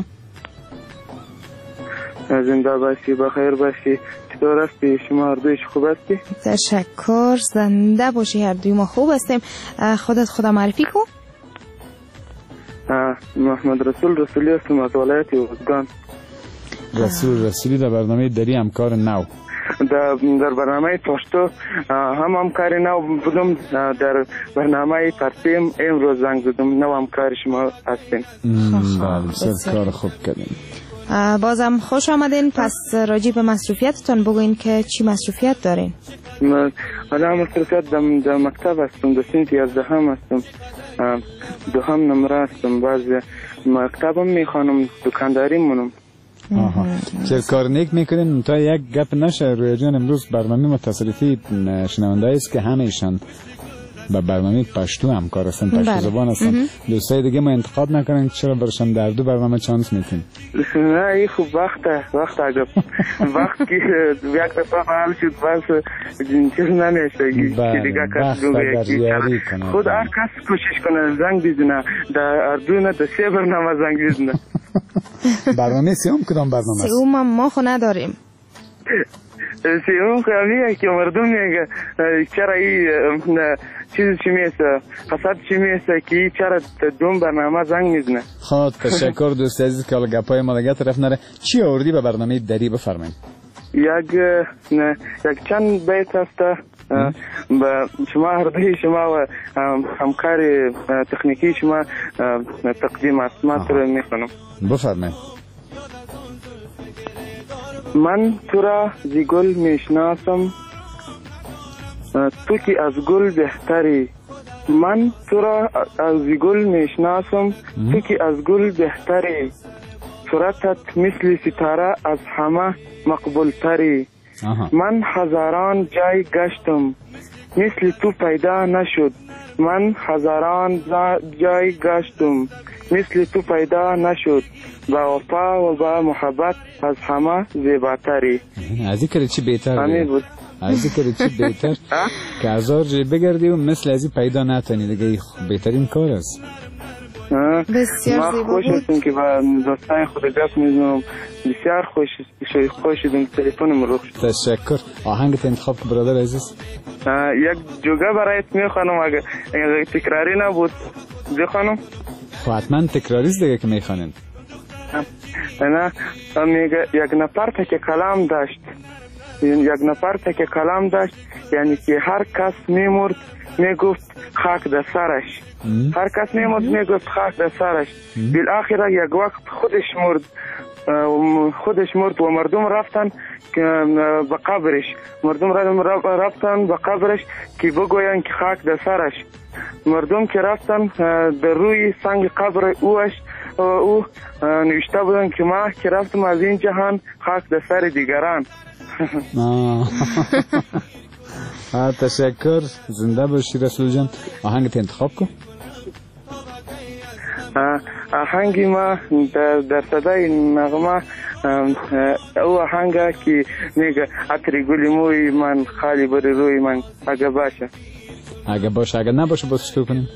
زنده باشی، بخیر باشی. چطور هستی؟ شما هر دویش خوب هستی؟ تشکر، زنده باشی. هر دوی ما خوب هستیم. خودت خدا معرفی کن. محمد رسول رسولی هستم از ولایت یزدگان. رسول رسولی در برنامه دری همکار نو در در برنامه پشتو هم همکار نو بودم. در برنامه ترتیم امروز زنگ زدم. نو همکار شما هستیم. بله، بسیار کار خوب کردیم. بازم خوش آمدین. پس راجع به مصروفیتتون بگوین که چی مصروفیت دارین؟ حالا مصروفیت در مکتب هستم. در سنت یازدهم هستم. دوهم نمره هستم. باز مکتبم میخوانم، دکانداری مونم. آها، چه کار نیک میکنین. تا یک گپ نشه رویا جان، امروز برنامه متصریفی شنونده است که همه ایشان با برنامه پشتو همکار هستن، پشتو زبان هستن. دوستای دیگه ما انتقاد نکنن چرا برشان در دو برنامه چانس میتین. نه این خوب وقته وقت اگه وقت که یک دفعه حال شد بس چیز نمیشه که دیگه کس دوگه خود هر کس کوشش کنه زنگ بزنه. در اردو در سه برنامه زنگ بزنه. برنامه سیوم کدام برنامه است؟ سیوم ما خو نداریم. سیوم خواهیه که مردم میگه چرا این چیز چی میسته حسد چی میسته که چرا دوم برنامه زنگ میزنه. خب تشکر دوست عزیز که حالا گپای ما دیگه طرف نره. چی آوردی به برنامه دری؟ بفرمایید. یک یک چند بیت هست به شما هر دوی شما و همکار تکنیکی شما تقدیم است. من تو رو میخونم. بفرمایید. من تو را زی گل میشناسم، تو که از گل بهتری. من تو را از زی گل میشناسم، تو که از گل بهتری. صورتت مثل ستاره از همه مقبول تری. من هزاران جای گشتم، مثل تو پیدا نشد. من هزاران جای گشتم، مثل تو پیدا نشد. با وفا و با محبت از همه زیباتری. از این کلی چی بهتر همین بود. از این چی بهتر که هزار جای بگردی و مثل از این پیدا نتونی دیگه بهترین کار است. بسیار زیبا خوش هستم که با دوستان خود گپ میزنم. بسیار خوش خوش شدم تلفنم رو. تشکر. آهنگت انتخاب که برادر عزیز. یک جوگه برایت میخوانم اگه تکراری نبود بخوانم. خب حتما تکراری است دیگه که میخوانین. نه میگه یک نفر که کلام داشت یک نفر که کلام داشت یعنی که هر کس میمرد میگفت خاک در سرش. هر کس میمرد میگفت خاک در سرش. بالاخره یک وقت خودش مرد خودش مرد و مردم رفتن به قبرش مردم رفتن به قبرش که بگوین که خاک در سرش. مردم که رفتن در روی سنگ قبر اوش او نوشته بودن که ما که رفتم از این جهان خاک در سر دیگران. تشکر. زنده باشی رسول جان. آهنگت انتخاب کن. آهنگی ما در, در صدای نغمه او آهنگ که میگه عطر گلی موی من خالی بر روی من اگه باشه اگه باشه اگه نباشه باز چطور کنیم؟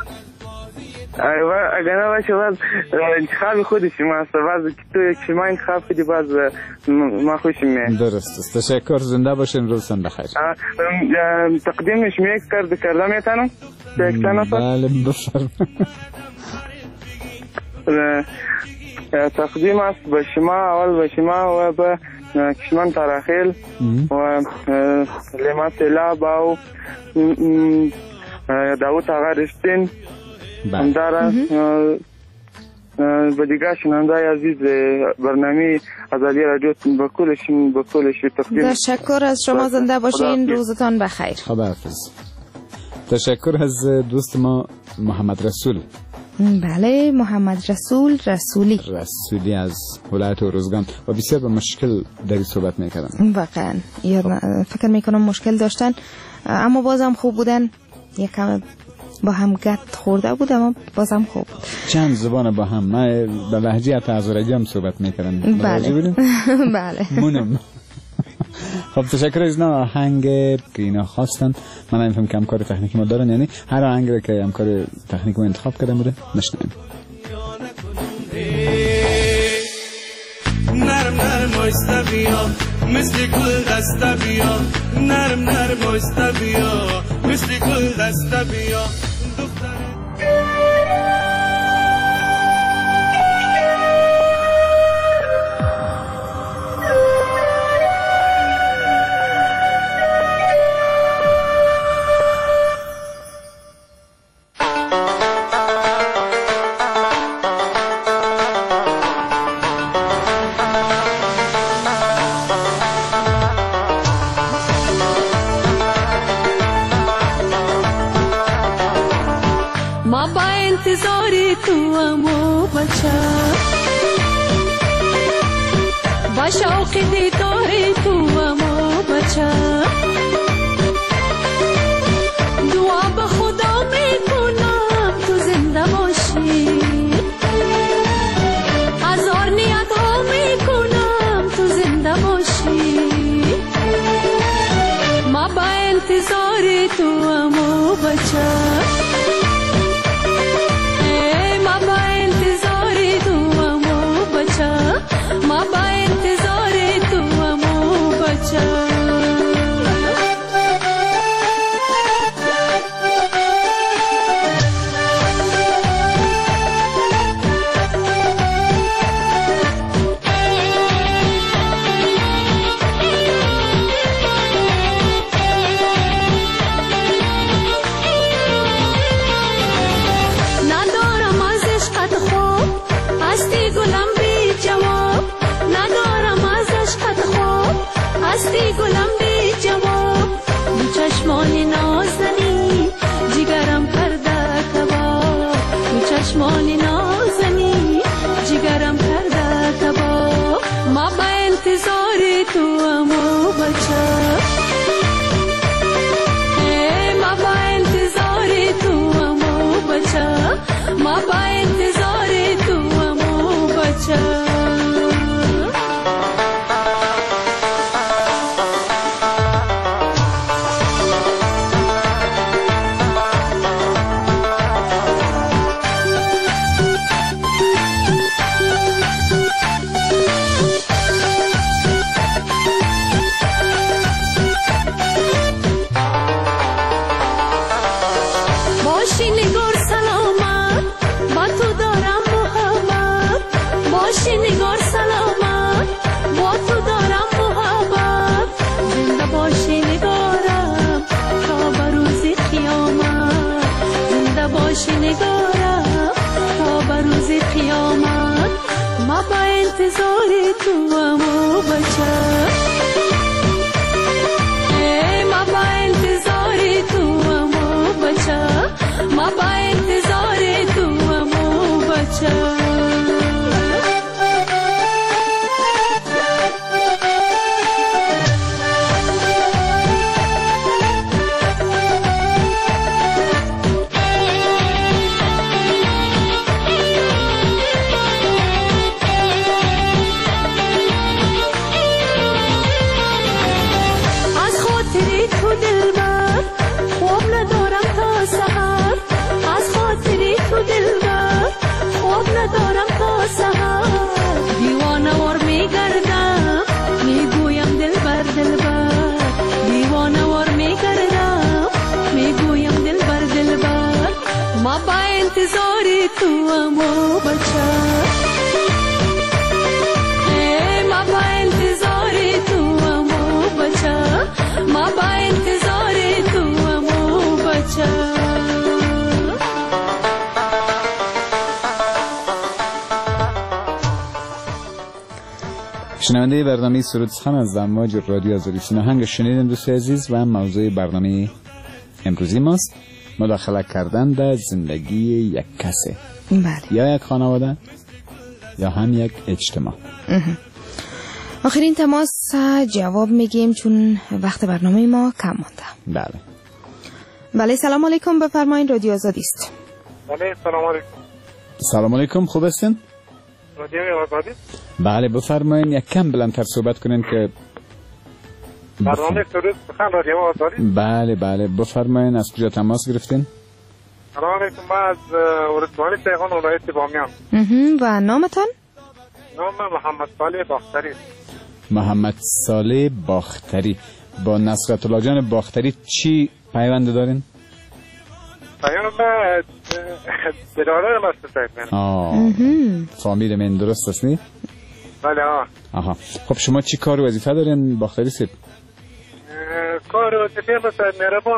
اگه نباشه باز انتخاب خودش ماست. باز تو شما انتخاب کنی باز ما خوشم میاد. درست است. تشکر. زنده باشین. روزتان بخیر. تقدیمش میک کرد کرده میتونم بله بفرم. تقدیم است به شما اول به شما و به کشمن تراخیل و لمت لاب و داوود آقا رشتین همداره به دیگه شنونده عزیز برنامه ازادی رادیو به کلش به کلش تقدیم. تشکر از شما. زنده باشین. روزتان بخیر. خداحافظ. تشکر از دوست ما محمد رسول. بله محمد رسول رسولی رسولی از ولایت اروزگان و بسیار به مشکل در این صحبت میکردن. واقعا فکر میکنم مشکل داشتن اما بازم خوب بودن. یکم با هم گت خورده بود اما بازم خوب. چند زبان با هم. من به لهجه اتعذرگی هم صحبت میکردم. بله بله مونم. خب تشکر از اینا. آهنگ که اینا خواستن من نمیفهم که همکار تکنیکی ما دارن یعنی هر آهنگ که همکار تکنیک ما انتخاب کرده بوده نشنویم. نرم نرم آیسته بیا مثل گل دسته بیا نرم نرم آیسته بیا مثل گل دسته بیا با شوق دیدار تو امو بچه دعا به خدا میکنم تو زنده باشی هزار نیت ها میکنم تو زنده باشی ما با انتظار تو امو بچه ما با انتظار تو امو بچه ندارم از عشقت خوب هستی گلم بی جواب ندارم از عشقت خوب هستی گلم بی جواب دو چشمان نازنی جگرم کرده کباب دو چشمان نازنی جگرم کرده کباب ما با انتظار تو امو بچه ما با انتظار تو امو بچه ما با انتظار تو امو بچه انتظار تو امو بچه ما با انتظار تو امو بچه ما با انتظار تو امو بچه انتظاری تو امو بچه ما با انتظاری تو امو بچه ما با انتظاری تو امو بچه شنونده برنامه سرود سخن از امواج رادیو آزادی سیناهنگ شنیدن دوست عزیز و موضوع برنامه امروزی ماست مداخله کردن در زندگی یک کسی. بله. یا یک خانواده یا هم یک اجتماع. آخرین تماس جواب میگیم چون وقت برنامه ما کم مونده. بله. بله سلام علیکم بفرمایید رادیو آزادی است. بله سلام علیکم. سلام علیکم خوب هستین؟ رادیو آزادی؟ بله بفرمایید یک کم بلندتر صحبت کنین که برنامه سرود سخن رادیو آزادی؟ بله بله بفرمایید از کجا تماس گرفتین؟ سلام علیکم من از ولسوالی سیغان ولایت بامیان. و نامتان؟ نام محمد صالح باختری. محمد صالح باختری با نصرت الله جان باختری چی پیوند دارین؟ پیوند برادر مستسید. آه فامیل من درست است نی؟ بله آه. آها خب شما چی کار و وظیفه دارین باختری سید؟ کار و وظیفه بسید مهربان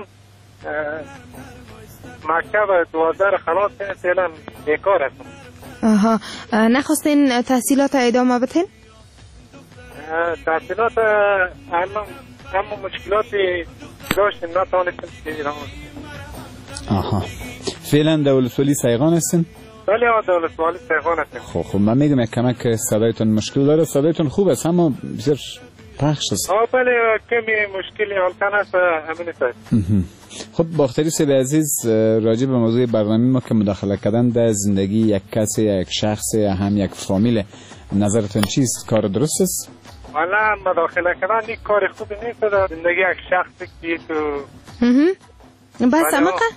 مکتب دوازده خلاص فعلا بیکار هستم. آها نخواستین تحصیلات ادامه بدین؟ تحصیلات اما اما مشکلاتی داشتیم نتوانستیم ادامه. آها فعلا در ولسوالی سیغان هستین؟ بله آه در ولسوالی سیغان هستیم. خب خب من میگم یک کمک صدایتون مشکل داره صدایتون خوب است اما بسیار پخش است. آه بله کمی مشکلی حالتن است همین است. خب باختری سید عزیز راجع به موضوع برنامه ما که مداخله کردن در زندگی یک کسی یک شخص یا هم یک فامیل نظرتون چیست؟ کار درست است؟ والا مداخله کردن یک کار خوبی نیست در زندگی یک شخصی که تو بس امقه؟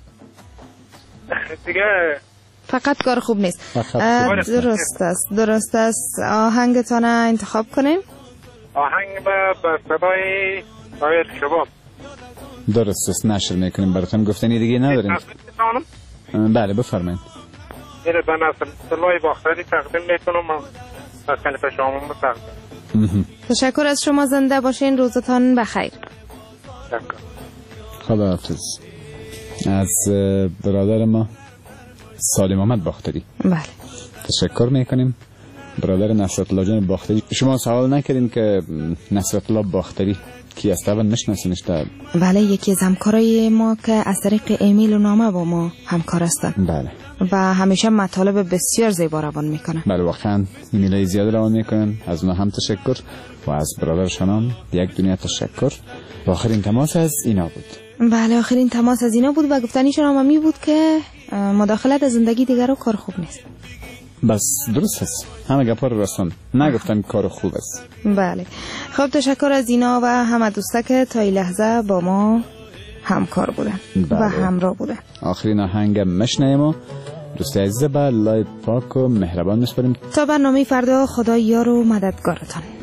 دیگه فقط کار خوب نیست. درست است درست است. آهنگتان انتخاب کنیم؟ آهنگ به صدای شاعر شباب. درست است نشر میکنیم براتون گفتنی دیگه نداریم. بله بفرمایید. میره به نصرت الله باختری تقدیم میکنم و خلیفه شما تقدیم. تشکر از شما زنده باشین روزتان بخیر. تشکر. خدا حافظ. از برادر ما سالم آمد باختری. بله. تشکر میکنیم. برادر نصرت الله جان باختری شما سوال نکردین که نصرت الله باختری کی است؟ اول نشناسینش؟ بله یکی از همکارای ما که از طریق ایمیل و نامه با ما همکار هستن. بله. و همیشه مطالب بسیار زیبا روان میکنن. بله واقعا ایمیلای زیاد روان میکنن از اونها هم تشکر و از برادرشان هم یک دنیا تشکر. و آخرین تماس از اینا بود. بله آخرین تماس از اینا بود و گفتنیشون هم می بود که مداخلت از زندگی دیگر رو کار خوب نیست. بس درست است همه گپا رو راستان نگفتن کار خوب است. بله خب تشکر از اینا و همه دوستا که تا این لحظه با ما همکار بودن. بله. و همراه بودن. آخرین آهنگ مشنیم و دوست عزیز به لای پاک و مهربان میسپاریم تا برنامه فردا. خدا یار و مددگارتان.